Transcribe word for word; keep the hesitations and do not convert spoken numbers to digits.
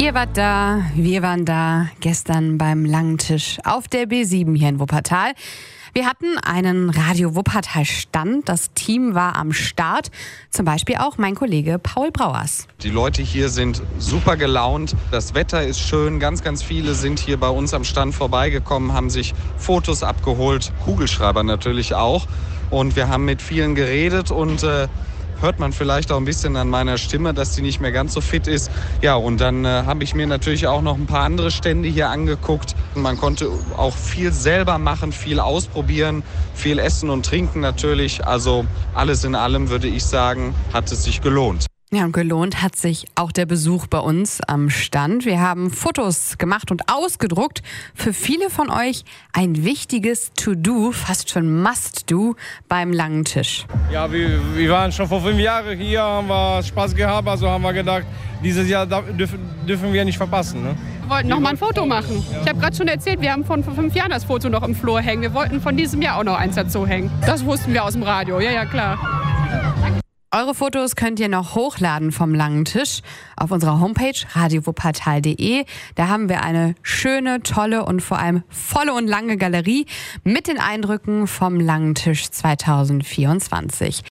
Ihr wart da, wir waren da, gestern beim Langen Tisch auf der B sieben hier in Wuppertal. Wir hatten einen Radio Wuppertal-Stand, das Team war am Start, zum Beispiel auch mein Kollege Paul Brauers. Die Leute hier sind super gelaunt, das Wetter ist schön, ganz, ganz viele sind hier bei uns am Stand vorbeigekommen, haben sich Fotos abgeholt, Kugelschreiber natürlich auch. Und wir haben mit vielen geredet und äh, hört man vielleicht auch ein bisschen an meiner Stimme, dass die nicht mehr ganz so fit ist. Ja, und dann äh, habe ich mir natürlich auch noch ein paar andere Stände hier angeguckt. Man konnte auch viel selber machen, viel ausprobieren, viel essen und trinken natürlich. Also alles in allem würde ich sagen, hat es sich gelohnt. Ja, und gelohnt hat sich auch der Besuch bei uns am Stand. Wir haben Fotos gemacht und ausgedruckt. Für viele von euch ein wichtiges To-Do, fast schon Must-Do beim Langen Tisch. Ja, wir, wir waren schon vor fünf Jahren hier, haben wir Spaß gehabt, also haben wir gedacht, dieses Jahr dürfen, dürfen wir nicht verpassen. Ne? Wir wollten noch mal ein Foto machen. Ich habe gerade schon erzählt, wir haben von vor fünf Jahren das Foto noch im Flur hängen. Wir wollten von diesem Jahr auch noch eins dazu hängen. Das wussten wir aus dem Radio, ja, ja, klar. Eure Fotos könnt ihr noch hochladen vom Langen Tisch auf unserer Homepage radio wuppertal punkt de. Da haben wir eine schöne, tolle und vor allem volle und lange Galerie mit den Eindrücken vom Langen Tisch zwanzig vierundzwanzig.